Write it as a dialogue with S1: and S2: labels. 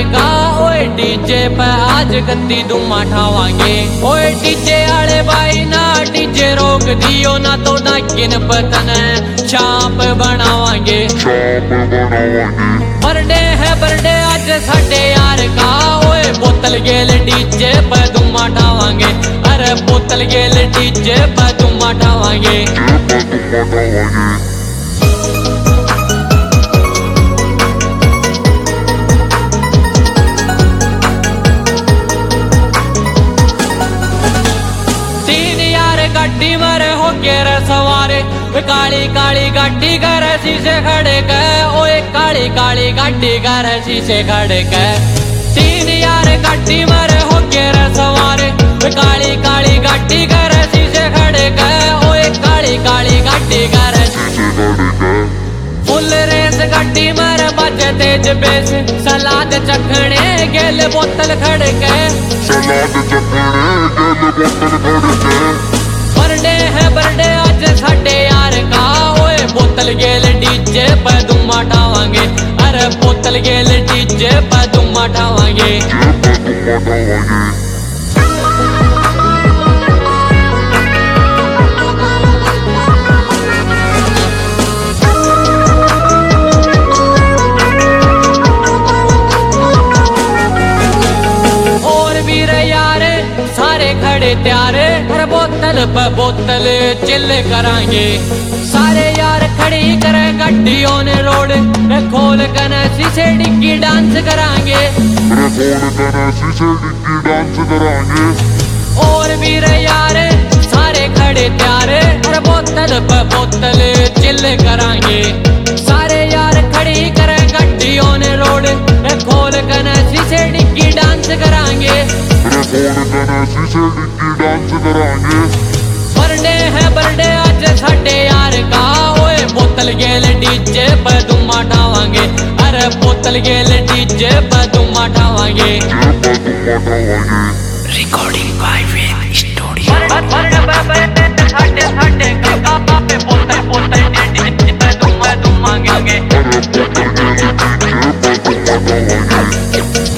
S1: का ओए डीजे पे आज गंदी धुमा ठावांगे। ओए डीजे आले भाई ना डीजे रोक दियो ना तो नागिन पतन चाप बनावांगे। बर्थडे है बर्थडे आज साडे यार का ओए बोतल गेल डीजे पे धुमा ठावांगे। अरे बोतल गेल डीजे पे धुमा ठावांगे। गाड़ी मरे हो के रे सवारे काली काली गाड़ी कर शीशे खड़े के ओए काली काली गाड़ी कर शीशे खड़े के। तीन यार गाड़ी मरे हो के रे सवारे काली काली गाड़ी कर शीशे खड़े के ओए काली काली गाड़ी कर फुल रेस गाड़ी मर बजे तेज बेस सलाद चखने गेल बोतल खड़े के। सलाद चखने गेल बोतल खड़े के। बर्थडे है बर्थडे आज साडे यार का ओए बोतल गेल डीजे पे धुमा ठावांगे। अरे बोतल गेल डीजे पे धुमा ठावांगे। और भी रे यार सारे खड़े त्यारे हर बोतल पे बोतल चिल करांगे। सारे यार खड़ी करे गड्डियों ने रोड खोल कर शीशे डिग्गी डांस करांगे। और भी रे यार सारे खड़े त्यारे हर बोतल पे बोतल चिल करांगे। सारे यार खड़ी करे गड्डियों ने रोड खोल कर शीशे डिग्गी डांस करांगे। बर्थडे है बर्थडे आज साडे यार का ओए बोतल गेल डीजे पे धुमा ठावांगे। अरे बोतल गेल डीजे पे धुमा ठावांगे।
S2: Recording by Ved studio.
S1: साडे साडे का पे बोतल बोतल डीजे पे धुमा ठावांगे।